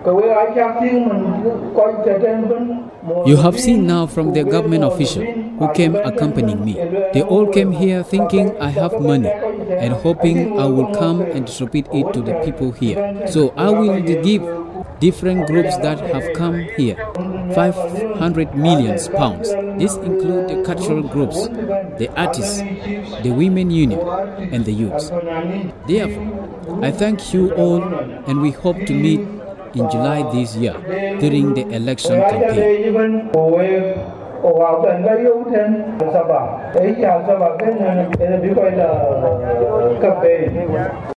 You have seen now from the government official who came accompanying me. They all came here thinking I have money and hoping I will come and distribute it to the people here. So I will give different groups that have come here 500 million pounds. This includes the cultural groups, the artists, the women union, and the youths. Therefore, I thank you all, and we hope to meet in July this year during the election campaign.